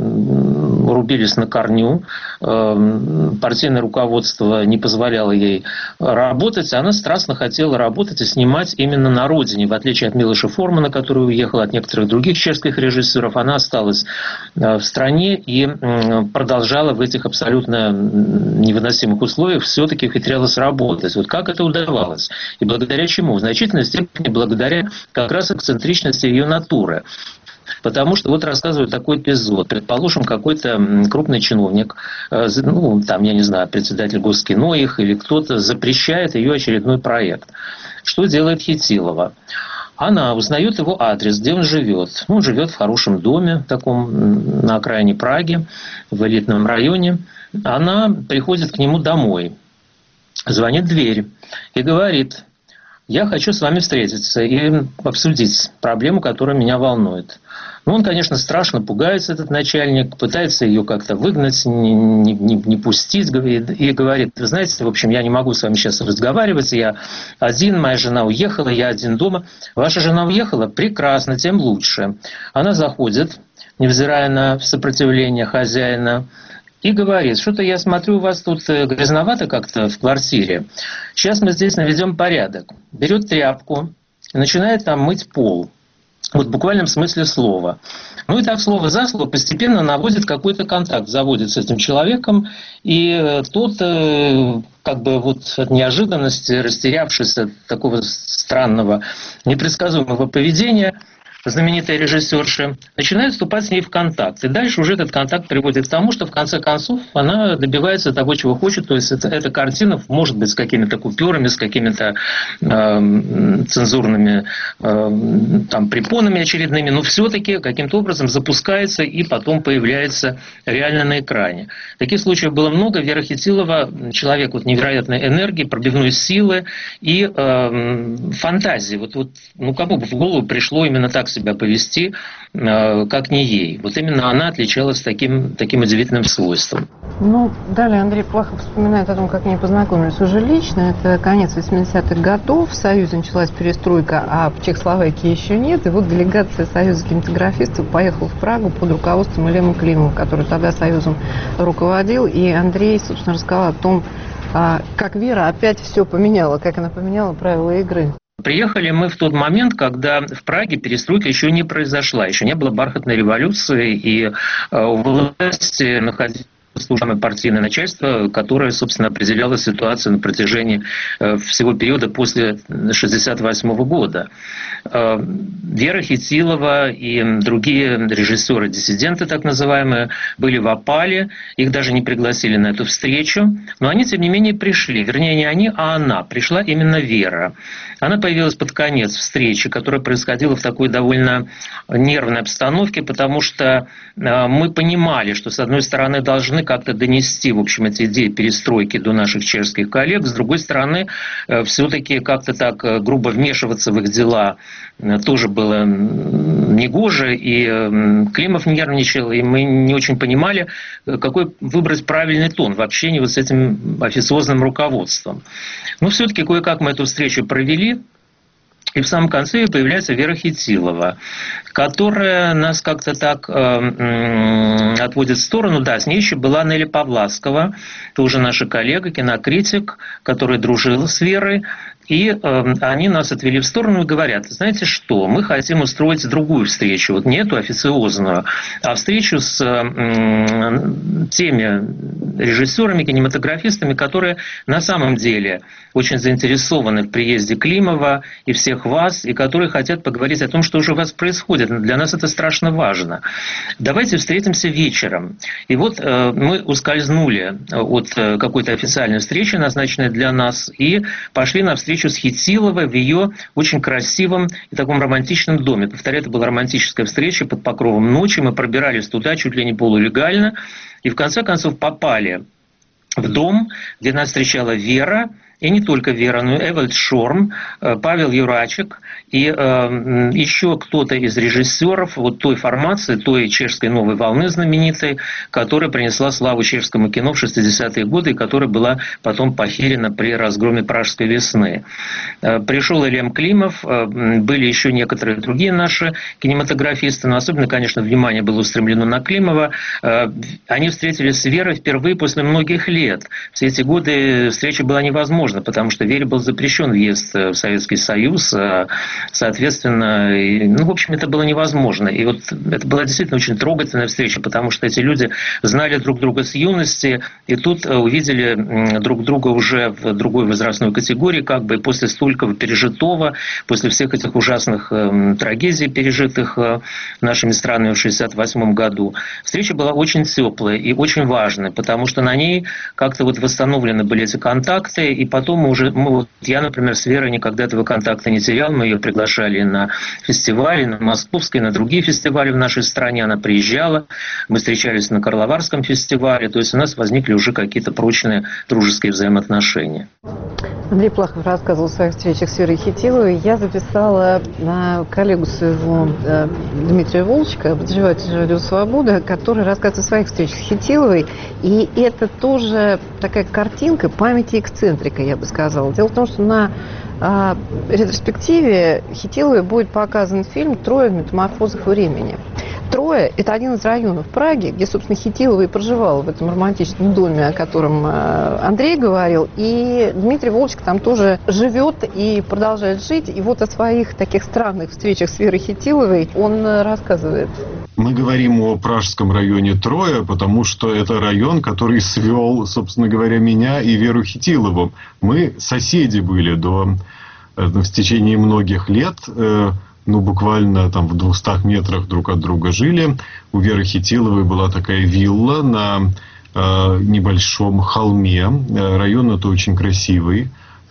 I: рубились на корню, партийное руководство не позволяло ей работать, она страстно хотела работать и снимать именно на родине, в отличие от Милоша Формана, который уехал, от некоторых других чешских режиссеров, она осталась в стране и продолжала в этих абсолютно невыносимых условиях все-таки ухитрялась работать. Вот как это удавалось? И благодаря чему? В значительной степени благодаря как раз эксцентричности ее натуры. Потому что вот рассказываю такой эпизод. Предположим, какой-то крупный чиновник, ну, там, я не знаю, председатель Госкино их или кто-то запрещает ее очередной проект. Что делает Хитилова? Она узнает его адрес, где он живет. Он живет в хорошем доме, таком на окраине Праги, в элитном районе. Она приходит к нему домой, звонит в дверь и говорит: я хочу с вами встретиться и обсудить проблему, которая меня волнует. Ну, он, конечно, страшно пугается, этот начальник, пытается ее как-то выгнать, не, не, не пустить, и говорит: вы знаете, в общем, я не могу с вами сейчас разговаривать, я один, моя жена уехала, я один дома. Ваша жена уехала? Прекрасно, тем лучше. Она заходит, невзирая на сопротивление хозяина, и говорит: что-то я смотрю, у вас тут грязновато как-то в квартире. Сейчас мы здесь наведем порядок. Берет тряпку и начинает там мыть пол. Вот в буквальном смысле слова. Ну и так слово за слово постепенно наводит какой-то контакт, заводит с этим человеком, и тот как бы вот от неожиданности, растерявшись от такого странного, непредсказуемого поведения, знаменитая режиссерша, начинает вступать с ней в контакт. И дальше уже этот контакт приводит к тому, что в конце концов она добивается того, чего хочет. То есть это, эта картина может быть с какими-то купюрами, с какими-то э, цензурными э, там, препонами очередными, но все-таки каким-то образом запускается и потом появляется реально на экране. Таких случаев было много. Вера Хитилова человек вот невероятной энергии, пробивной силы и э, фантазии. Вот, вот, ну, кому бы в голову пришло именно так себя повести, как не ей. Вот именно она отличалась таким, таким удивительным свойством.
A: Ну, далее Андрей Плахов вспоминает о том, как они познакомились уже лично. Это конец восьмидесятых годов. В Союзе началась перестройка, а в Чехословакии еще нет. И вот делегация Союза кинематографистов поехала в Прагу под руководством Лема Климова, который тогда Союзом руководил. И Андрей, собственно, рассказал о том, как Вера опять все поменяла, как она поменяла правила игры.
I: Приехали мы в тот момент, когда в Праге перестройка еще не произошла, еще не было бархатной революции, и у власти находилось служебное партийное начальство, которое, собственно, определяло ситуацию на протяжении всего периода после шестьдесят восьмого года. Вера Хитилова и другие режиссеры-диссиденты, так называемые, были в опале, их даже не пригласили на эту встречу, но они, тем не менее, пришли. Вернее, не они, а она. Пришла именно Вера. Она появилась под конец встречи, которая происходила в такой довольно нервной обстановке, потому что мы понимали, что, с одной стороны, должны как-то донести, в общем, эти идеи перестройки до наших чешских коллег, с другой стороны, все-таки как-то так грубо вмешиваться в их дела тоже было негоже, и Климов нервничал, и мы не очень понимали, какой выбрать правильный тон в общении вот с этим официозным руководством. Но все-таки кое-как мы эту встречу провели, и в самом конце появляется Вера Хитилова, которая нас как-то так э, отводит в сторону. Да, с ней еще была Нелли Павласкова, тоже наша коллега, кинокритик, которая дружила с Верой. И э, они нас отвели в сторону и говорят: знаете что, мы хотим устроить другую встречу, вот не эту официозную, а встречу с э, теми режиссерами, кинематографистами, которые на самом деле очень заинтересованы в приезде Климова и всех вас, и которые хотят поговорить о том, что уже у вас происходит. Для нас это страшно важно. Давайте встретимся вечером. И вот э, мы ускользнули от э, какой-то официальной встречи, назначенной для нас, и пошли на встречу с Хитиловой в ее очень красивом и таком романтичном доме. Повторяю, это была романтическая встреча под покровом ночи. Мы пробирались туда чуть ли не полулегально. И в конце концов попали в дом, где нас встречала Вера. И не только Вера, но и Эвальд Шорм, Павел Юрачек и э, еще кто-то из режиссеров вот той формации, той чешской новой волны знаменитой, которая принесла славу чешскому кино в шестидесятые годы и которая была потом похерена при разгроме Пражской весны. Э, пришел Лем Климов, э, были еще некоторые другие наши кинематографисты, но особенно, конечно, внимание было устремлено на Климова. Э, они встретились с Верой впервые после многих лет. Все эти годы встреча была невозможна, потому что Вере был запрещен въезд в Советский Союз, соответственно, ну, в общем, это было невозможно. И вот это была действительно очень трогательная встреча, потому что эти люди знали друг друга с юности, и тут увидели друг друга уже в другой возрастной категории, как бы после столького пережитого, после всех этих ужасных трагедий, пережитых нашими странами в шестьдесят восьмом году. Встреча была очень теплая и очень важная, потому что на ней как-то вот восстановлены были эти контакты, и потом мы уже, мы, вот я, например, с Верой никогда этого контакта не терял, мы ее приглашали на фестивали, на Московский, на другие фестивали в нашей стране, она приезжала, мы встречались на Карловарском фестивале, то есть у нас возникли уже какие-то прочные дружеские взаимоотношения.
A: Андрей Плахов рассказывал о своих встречах с Верой Хитиловой. Я записала на коллегу своего э, Дмитрия Волчка, обозревателя «Радио Свобода», который рассказывает о своих встречах с Хитиловой. И это тоже такая картинка памяти эксцентрика, я бы сказала. Дело в том, что на э, ретроспективе Хитиловой будет показан фильм «Трое в метаморфозах времени». Троя – это один из районов Праги, где, собственно, Хитилова и проживала в этом романтичном доме, о котором Андрей говорил. И Дмитрий Волчек там тоже живет и продолжает жить. И вот о своих таких странных встречах с Верой Хитиловой он рассказывает.
L: Мы говорим о пражском районе Троя, потому что это район, который свел, собственно говоря, меня и Веру Хитилову. Мы соседи были до, в течение многих лет. Ну, буквально там в двухстах метрах друг от друга жили. У Веры Хитиловой была такая вилла на э, небольшом холме. Район это очень красивый,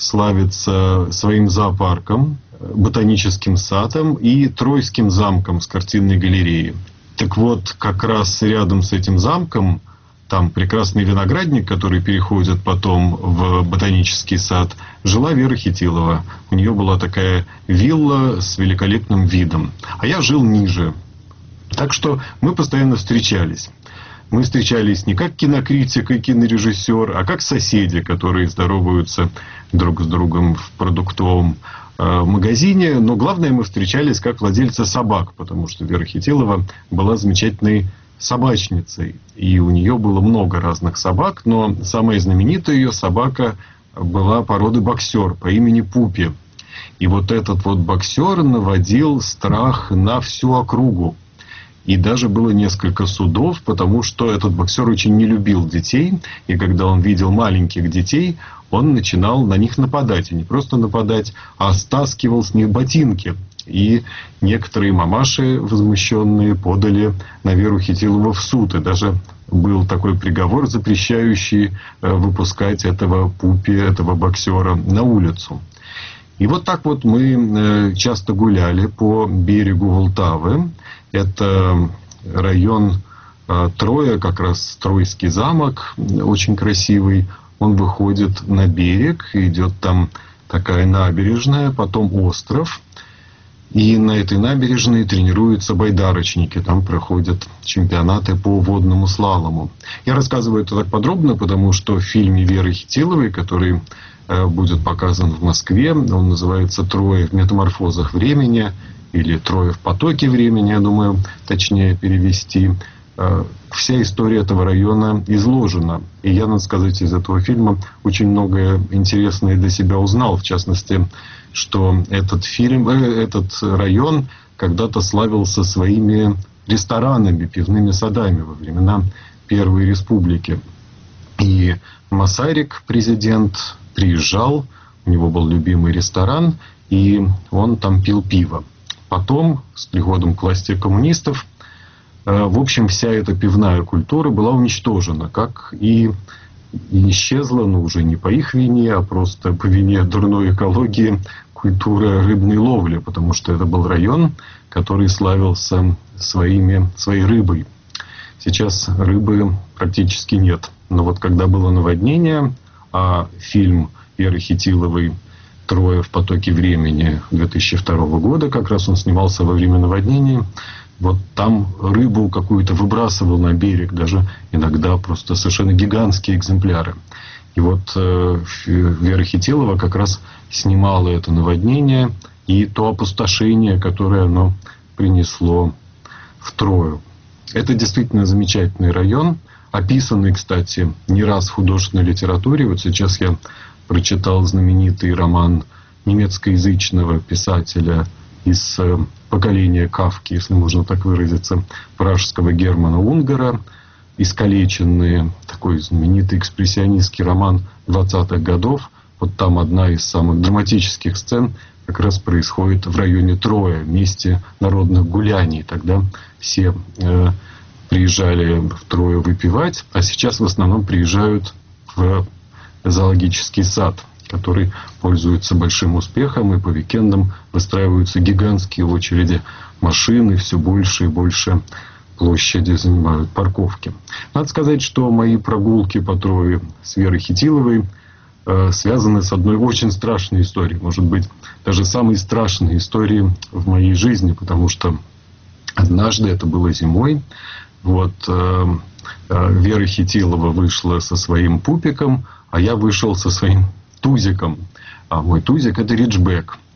L: славится своим зоопарком, ботаническим садом и Троицким замком с картинной галереей. Так вот, как раз рядом с этим замком, там прекрасный виноградник, который переходит потом в ботанический сад, жила Вера Хитилова. У нее была такая вилла с великолепным видом. А я жил ниже. Так что мы постоянно встречались. Мы встречались не как кинокритик и кинорежиссер, а как соседи, которые здороваются друг с другом в продуктовом э, магазине. Но главное, мы встречались как владельцы собак, потому что Вера Хитилова была замечательной собачницей. И у нее было много разных собак, но самая знаменитая ее собака была породы боксер по имени Пупи. И вот этот вот боксер наводил страх на всю округу. И даже было несколько судов, потому что этот боксер очень не любил детей. И когда он видел маленьких детей, он начинал на них нападать. И не просто нападать, а стаскивал с них ботинки. И некоторые мамаши, возмущенные, подали на Веру Хитилову в суд. И даже был такой приговор, запрещающий выпускать этого Пупи, этого боксера на улицу. И вот так вот мы часто гуляли по берегу Волтавы. Это район Троя, как раз Троицкий замок, очень красивый. Он выходит на берег, идет там такая набережная, потом остров. И на этой набережной тренируются байдарочники. Там проходят чемпионаты по водному слалому. Я рассказываю это так подробно, потому что в фильме Веры Хитиловой, который э, будет показан в Москве, он называется «Трое в метаморфозах времени» или «Трое в потоке времени», я думаю, точнее перевести. Э, вся история этого района изложена. И я, надо сказать, из этого фильма очень многое интересное для себя узнал. В частности, что этот фильм, этот район когда-то славился своими ресторанами, пивными садами во времена Первой Республики. И Масарик, президент, приезжал, у него был любимый ресторан, и он там пил пиво. Потом, с приходом к власти коммунистов, в общем, вся эта пивная культура была уничтожена, как и и исчезла, но уже не по их вине, а просто по вине дурной экологии, культура рыбной ловли, потому что это был район, который славился своими, своей рыбой. Сейчас рыбы практически нет. Но вот когда было наводнение, а фильм Веры Хитиловой «Трое в потоке времени» две тысячи второго года, как раз он снимался во время наводнения, вот там рыбу какую-то выбрасывал на берег, даже иногда просто совершенно гигантские экземпляры. И вот э, Вера Хитилова как раз снимала это наводнение и то опустошение, которое оно принесло в Трою. Это действительно замечательный район, описанный, кстати, не раз в художественной литературе. Вот сейчас я прочитал знаменитый роман немецкоязычного писателя из поколения Кафки, если можно так выразиться, пражского Германа Унгара, «Искалеченные», такой знаменитый экспрессионистский роман двадцатых годов. Вот там одна из самых драматических сцен как раз происходит в районе Троя, месте народных гуляний. Тогда все э, приезжали в Трою выпивать, а сейчас в основном приезжают в зоологический сад, который пользуется большим успехом, и по уикендам выстраиваются гигантские очереди машин, и все больше и больше площади занимают парковки. Надо сказать, что мои прогулки по Трое с Верой Хитиловой э, связаны с одной очень страшной историей. Может быть, даже самой страшной историей в моей жизни, потому что однажды, это было зимой, вот э, э, Вера Хитилова вышла со своим пупиком, а я вышел со своим тузиком. А мой тузик — это риджбек.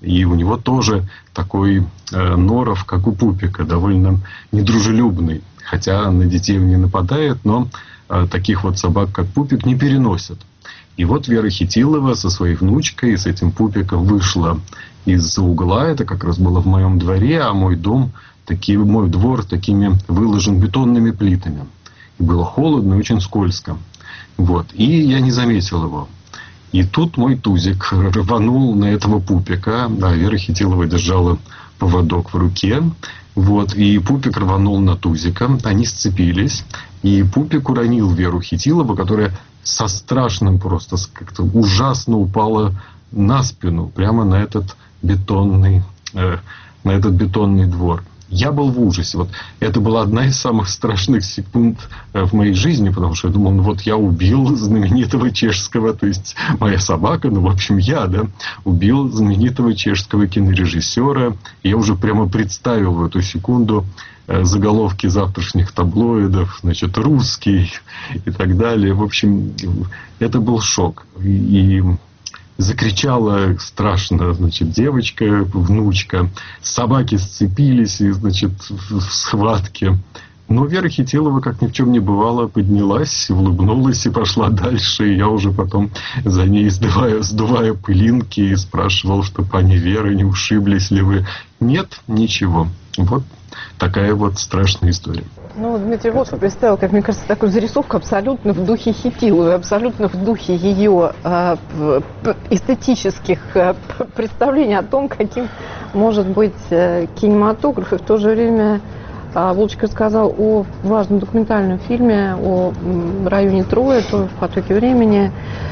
L: И у него тоже такой э, норов, как у Пупика, довольно недружелюбный. Хотя на детей он не нападает, но э, таких вот собак, как Пупик, не переносят. И вот Вера Хитилова со своей внучкой, с этим Пупиком вышла из-за угла. Это как раз было в моем дворе, а мой дом, таки, мой двор такими выложен бетонными плитами. И было холодно и очень скользко. Вот. И я не заметил его. И тут мой Тузик рванул на этого Пупика. А Вера Хитилова держала поводок в руке. Вот. И Пупик рванул на Тузика. Они сцепились. И Пупик уронил Веру Хитилову, которая со страшным просто, как-то ужасно упала на спину. Прямо на этот бетонный, э, на этот бетонный двор. Я был в ужасе. Вот это была одна из самых страшных секунд в моей жизни, потому что я думал, ну вот я убил знаменитого чешского, то есть моя собака, ну в общем я, да, убил знаменитого чешского кинорежиссера. И я уже прямо представил в эту секунду заголовки завтрашних таблоидов, значит, русский и так далее. В общем, это был шок. И закричала страшно, значит, девочка, внучка. Собаки сцепились, и, значит, в схватке. Но Вера Хитилова, как ни в чем не бывало, поднялась, улыбнулась и пошла дальше. И я уже потом за ней, сдувая, сдувая пылинки, и спрашивал, что, пани Вера, не ушиблись ли вы? Нет, ничего. Вот такая вот страшная история.
A: Ну, Дмитрий Волков представил, как мне кажется, такую зарисовку абсолютно в духе Хитиловой, абсолютно в духе ее э, эстетических э, представлений о том, каким может быть э, кинематограф. И в то же время э, Волчек рассказал о важном документальном фильме о м, районе Троя, тоже в потоке времени.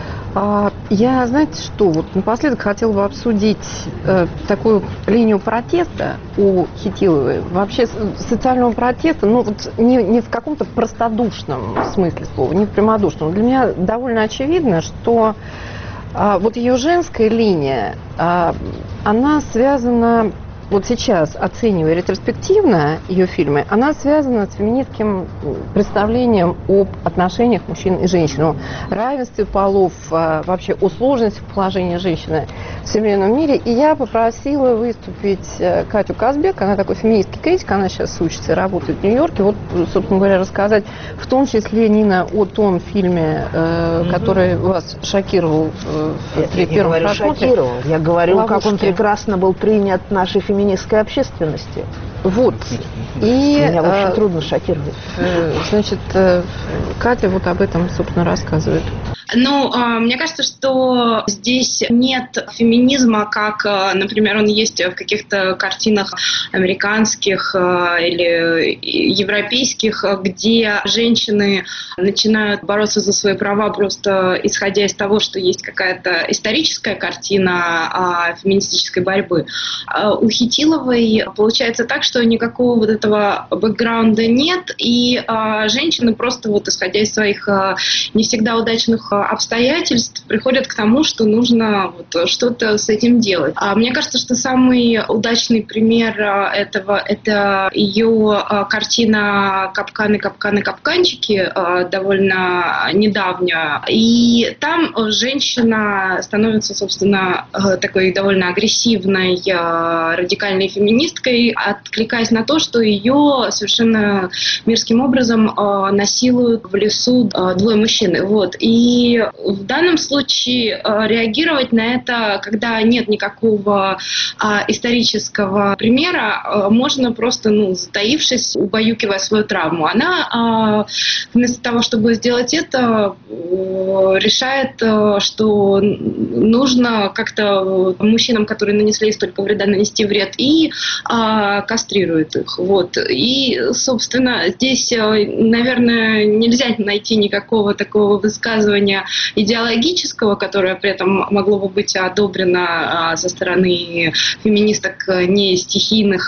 A: Я, знаете что, вот напоследок хотела бы обсудить э, такую линию протеста у Хитиловой, вообще социального протеста, ну вот не, не в каком-то простодушном смысле слова, не в прямодушном. Для меня довольно очевидно, что э, вот ее женская линия, э, она связана, вот сейчас, оценивая ретроспективно ее фильмы, она связана с феминистским представлением об отношениях мужчин и женщин, о равенстве полов, вообще о сложности положения женщины в современном мире. И я попросила выступить Катю Казбек, она такой феминистский критик, она сейчас учится и работает в Нью-Йорке. Вот, собственно говоря, рассказать в том числе, Нина, о том фильме, э, который вас шокировал э, при первом
K: просмотре. Я говорю, шокировал. Я говорю,
A: Ловушки.
K: Как он прекрасно был принят нашей феминистской общественности.
A: Вот. И,
K: Меня, в общем,
A: э,
K: трудно шокировать.
A: Э, значит, э, Катя вот об этом, собственно, рассказывает.
M: Ну, мне кажется, что здесь нет феминизма, как, например, он есть в каких-то картинах американских или европейских, где женщины начинают бороться за свои права просто исходя из того, что есть какая-то историческая картина феминистической борьбы. У Хитиловой получается так, что никакого вот этого бэкграунда нет, и женщины просто вот исходя из своих не всегда удачных обстоятельств приходят к тому, что нужно вот что-то с этим делать. А мне кажется, что самый удачный пример этого — это ее картина «Капканы, капканы, капканчики», довольно недавняя. И там женщина становится, собственно, такой довольно агрессивной, радикальной феминисткой, откликаясь на то, что ее совершенно мерзким образом насилуют в лесу двое мужчин. Вот. И в данном случае э, реагировать на это, когда нет никакого э, исторического примера, э, можно просто, ну, затаившись, убаюкивая свою травму. Она э, вместо того, чтобы сделать это, э, решает, э, что нужно как-то мужчинам, которые нанесли столько вреда, нанести вред, и э, кастрирует их. Вот. И, собственно, здесь, э, наверное, нельзя найти никакого такого высказывания идеологического, которое при этом могло бы быть одобрено а, со стороны феминисток не стихийных,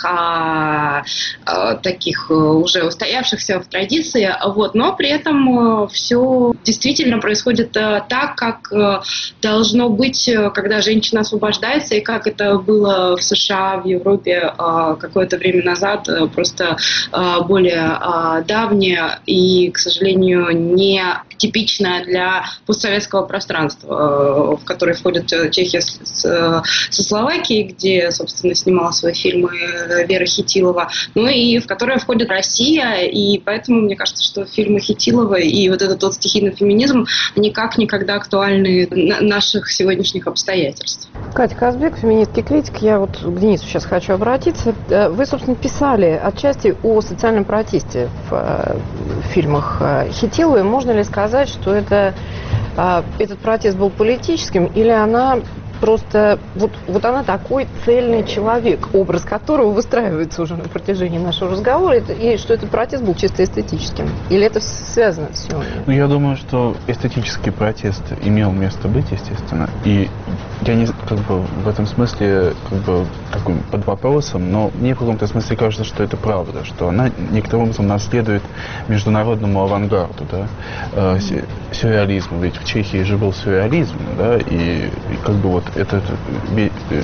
M: а, а таких уже устоявшихся в традиции. Вот. Но при этом а, все действительно происходит а, так, как а, должно быть, когда женщина освобождается, и как это было в США, в Европе а, какое-то время назад, а, просто а, более а, давнее и, к сожалению, не типичное для постсоветского пространства, в которое входит Чехия со Словакией, где, собственно, снимала свои фильмы Вера Хитилова, ну и в которое входит Россия, и поэтому мне кажется, что фильмы Хитиловой и вот этот вот стихийный феминизм никак никогда актуальны наших сегодняшних обстоятельств.
A: Катя Казбек, феминистский критик. Я вот к Денису сейчас хочу обратиться. Вы, собственно, писали отчасти о социальном протесте в, в фильмах Хитиловой. Можно ли сказать, что это, этот протест был политическим, или она просто... Вот, вот она такой цельный человек, образ которого выстраивается уже на протяжении нашего разговора, и что этот протест был чисто эстетическим? Или это связано все?
J: Ну, я думаю, что эстетический протест имел место быть, естественно. И я не как бы в этом смысле как бы такой под вопросом, но мне в каком-то смысле кажется, что это правда, что она некоторым образом наследует международному авангарду, да, э, сюрреализму. Ведь в Чехии же был сюрреализм, да, и, и как бы вот это э, э,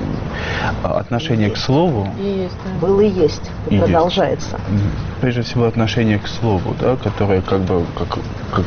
J: отношение к слову
K: есть, да. Было и есть, и, и продолжается.
J: Есть. Прежде всего отношение к слову, да, которое как бы как, как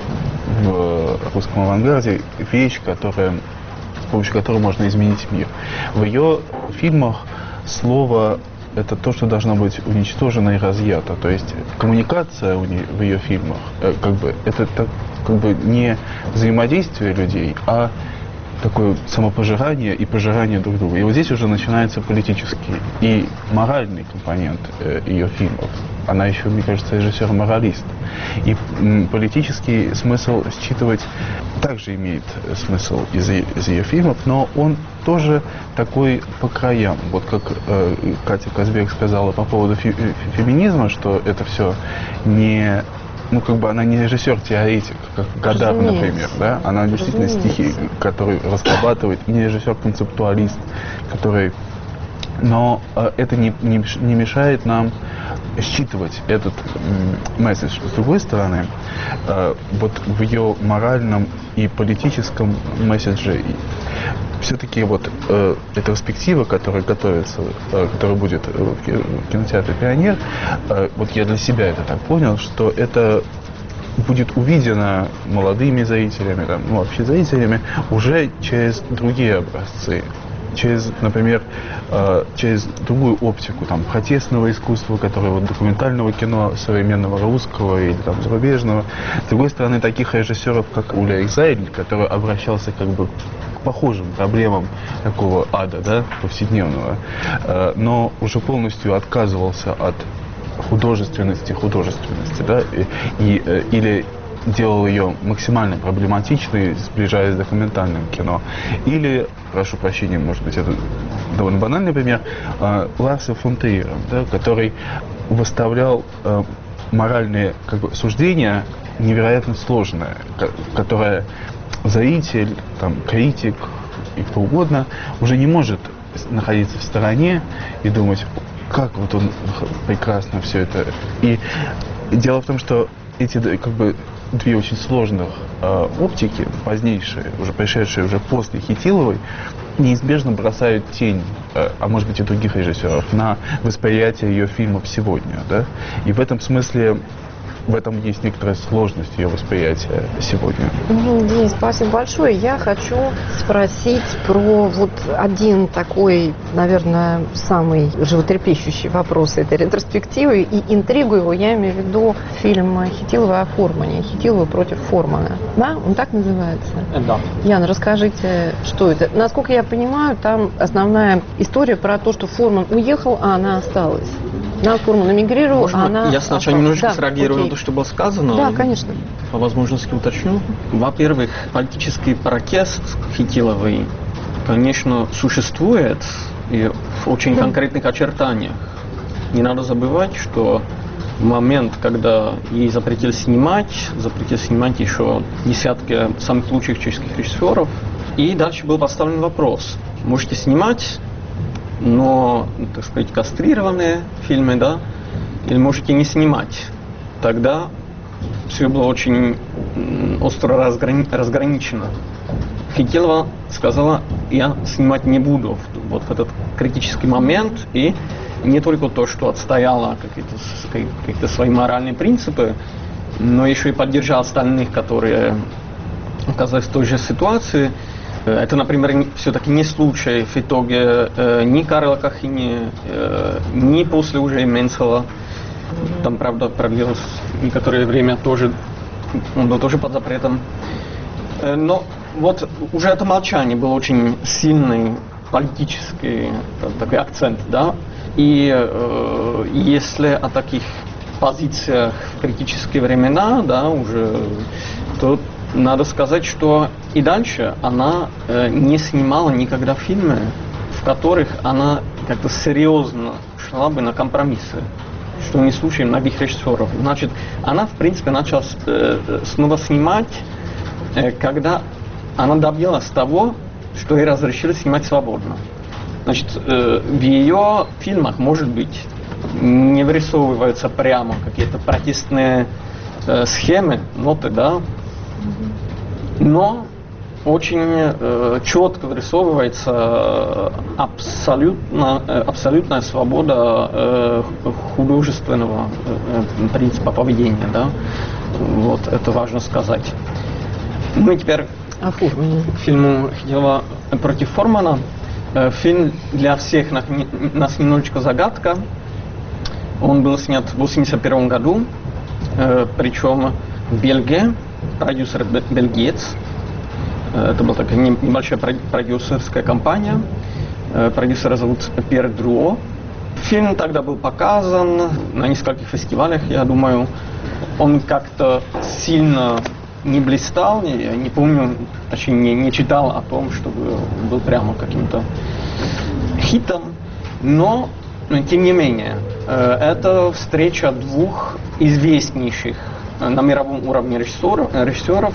J: в русском авангарде вещь, которая с помощью которой можно изменить мир. В ее фильмах слово — это то, что должно быть уничтожено и разъято. То есть коммуникация в ее фильмах как бы, это так, как бы не взаимодействие людей, а такое самопожирание и пожирание друг друга. И вот здесь уже начинается политический и моральный компонент э, ее фильмов. Она еще, мне кажется, режиссер-моралист. И м, политический смысл считывать также имеет смысл из, из ее фильмов, но он тоже такой по краям. Вот как э, Катя Казбек сказала по поводу фи- феминизма, что это все не... Ну, как бы она не режиссер-теоретик, как Гадар, например, да? Она действительно стихи, который разрабатывает, не режиссер-концептуалист, который... Но э, это не, не, не мешает нам считывать этот м, месседж. С другой стороны, э, вот в ее моральном и политическом месседже все-таки вот э, ретроспектива, которая готовится, э, которая будет в кинотеатре «Пионер», э, вот я для себя это так понял, что это будет увидено молодыми зрителями, там, ну, вообще зрителями, уже через другие образцы. Через, например, э, через другую оптику, там, протестного искусства, которое вот документального кино, современного русского или там зарубежного. С другой стороны, таких режиссеров, как Уля Экзайль, который обращался как бы к похожим проблемам такого ада, да, повседневного, э, но уже полностью отказывался от художественности, художественности, да, и, и, э, или делал ее максимально проблематичной, сближаясь с документальным кино. Или, прошу прощения, может быть, это довольно банальный пример, э, Ларса фон Триера, да, который выставлял э, моральные как бы, суждения невероятно сложные, которое зритель, там, критик и кто угодно уже не может находиться в стороне и думать, как вот он прекрасно все это. И дело в том, что эти как бы две очень сложных э, оптики, позднейшие, уже пришедшие уже после Хитиловой, неизбежно бросают тень, э, а может быть и других режиссеров, на восприятие ее фильмов сегодня, да? И в этом смысле в этом есть некоторая сложность ее восприятия сегодня.
A: Денис, спасибо большое. Я хочу спросить про вот один такой, наверное, самый животрепещущий вопрос этой ретроспективы и интригу его, я имею в виду фильм Хитилова о Формане. Хитилова против Формана. Да? Он так называется?
F: Да.
A: Яна, расскажите, что это? Насколько я понимаю, там основная история про то, что Форман уехал, а она осталась. На Форман эмигрировал,
F: Можно
A: а она...
F: я сначала немножечко
A: да,
F: среагирую
A: окей.
F: на то, что было сказано?
A: Да, конечно.
F: По возможности уточню. Во-первых, политический протест Хитиловой, конечно, существует и в очень конкретных очертаниях. Не надо забывать, что в момент, когда ей запретили снимать, запретили снимать еще десятки самых лучших чешских режиссеров, и дальше был поставлен вопрос. Можете снимать, но, так сказать, кастрированные фильмы, да, или можете не снимать. Тогда все было очень остро разграни- разграничено. Хитилова сказала, я снимать не буду вот в этот критический момент, и не только то, что отстояла какие-то, какие-то свои моральные принципы, но еще и поддержала остальных, которые оказались в той же ситуации. Это, например, все-таки не случай в итоге э, ни Карла Кахини, э, ни после уже Менцела. Там, правда, продлилось некоторое время тоже, он был тоже под запретом. Э, но вот уже это молчание был очень сильный политический такой акцент, да. И э, если о таких позициях в критические времена, да, уже, то надо сказать, что и дальше она э, не снимала никогда фильмы, в которых она как-то серьезно шла бы на компромиссы, что не случай многих режиссеров. Значит, она, в принципе, начала э, снова снимать, э, когда она добилась того, что ей разрешили снимать свободно. Значит, э, в ее фильмах, может быть, не вырисовываются прямо какие-то протестные э, схемы, ноты, да, но очень э, четко вырисовывается абсолютно, э, абсолютная свобода э, художественного э, принципа поведения, да. Вот, это важно сказать. Ну и теперь к фильму Хитилова против Формана. Э, фильм для всех нас немножечко загадка. Он был снят в восемьдесят первом году, э, причем в Бельгии. Продюсер бельгиец. Это была такая небольшая продюсерская компания. Продюсера зовут Пьер Друо. Фильм тогда был показан на нескольких фестивалях, я думаю. Он как-то сильно не блистал, я не помню, точнее не, не читал о том, чтобы он был прямо каким-то хитом. Но, тем не менее, это встреча двух известнейших на мировом уровне режиссеров. режиссеров.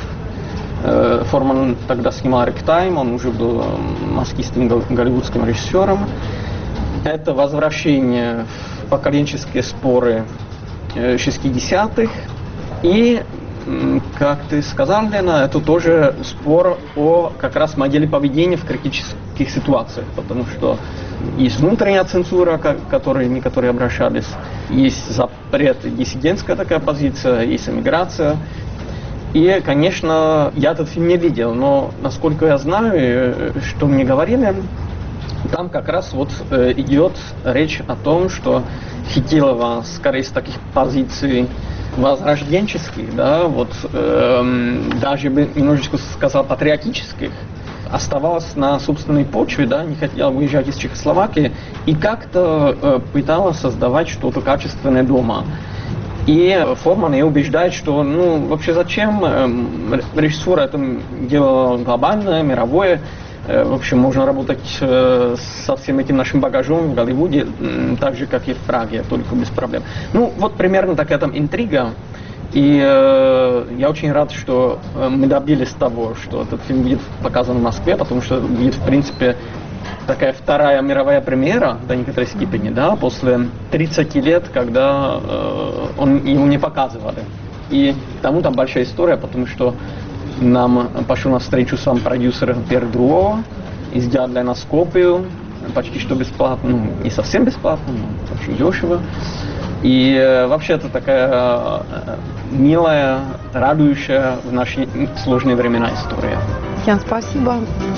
F: Форман тогда снимал «Рэгтайм», он уже был москвистым голливудским режиссером. Это возвращение в поколенческие споры шестидесятых. И, как ты сказал, Лена, это тоже спор о как раз модели поведения в критических ситуациях, потому что есть внутренняя цензура, к которой некоторые обращались, есть запрет, диссидентская такая позиция, есть эмиграция. И, конечно, я этот фильм не видел, но, насколько я знаю, что мне говорили, там как раз вот э, идет речь о том, что Хитилова, скорее, с таких позиций возрожденческих, да, вот э, даже бы немножечко сказал патриотических, оставалась на собственной почве, да, не хотела выезжать из Чехословакии и как-то э, пыталась создавать что-то качественное дома. И Форман ее убеждает, что, ну, вообще зачем э, режиссура это дело глобальное, мировое, э, в общем, можно работать э, со всем этим нашим багажом в Голливуде, э, так же, как и в Праге, только без проблем. Ну, вот примерно такая там интрига. И э, я очень рад, что э, мы добились того, что этот фильм будет показан в Москве, потому что будет, в принципе, такая вторая мировая премьера до некоторой степени, да, после тридцати лет, когда э, он, его не показывали. И тому там большая история, потому что нам пошел навстречу сам продюсер Пьер Друо и сделал для нас копию, почти что бесплатно, ну, не совсем бесплатно, но очень дешево. И э, вообще это такая э, милая, радующая в наши сложные времена история.
A: Ян, спасибо.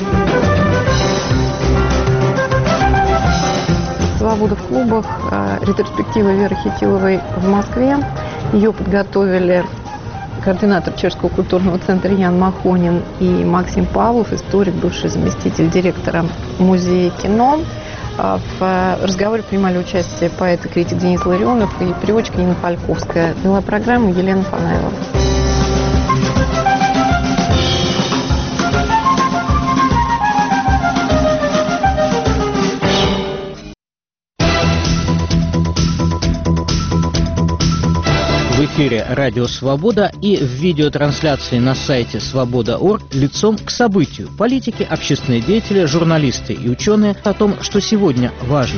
A: «Свобода в клубах», ретроспектива Веры Хитиловой в Москве. Ее подготовили координатор Чешского культурного центра Ян Махонин и Максим Павлов, историк, бывший заместитель директора музея кино. В разговоре принимали участие поэт и критик Денис Ларионов и переводчик Нина Фальковская. Вела программу Елена Фанаева.
N: В эфире «Радио Свобода» и в видеотрансляции на сайте свобода точка орг лицом к событию. Политики, общественные деятели, журналисты и ученые о том, что сегодня важно.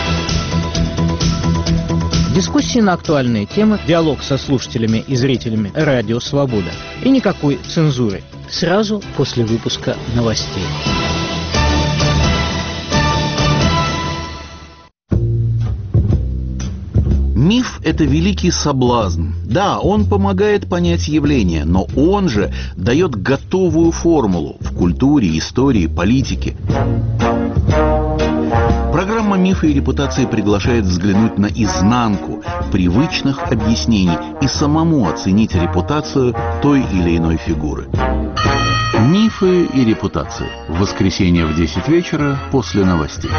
N: Дискуссии на актуальные темы, диалог со слушателями и зрителями «Радио Свобода». И никакой цензуры. Сразу после выпуска новостей.
O: Миф – это великий соблазн. Да, он помогает понять явление, но он же дает готовую формулу в культуре, истории, политике. Программа «Мифы и репутации» приглашает взглянуть на изнанку привычных объяснений и самому оценить репутацию той или иной фигуры. «Мифы и репутации». В воскресенье в десять вечера после новостей.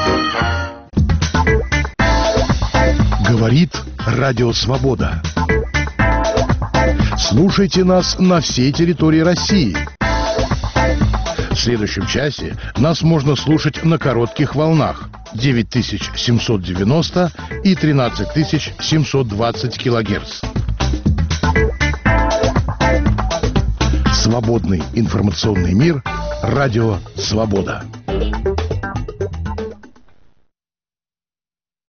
P: Говорит Радио Свобода. Слушайте нас на всей территории России. В следующем часе нас можно слушать на коротких волнах девять тысяч семьсот девяносто и тринадцать тысяч семьсот двадцать килогерц. Свободный информационный мир. Радио Свобода.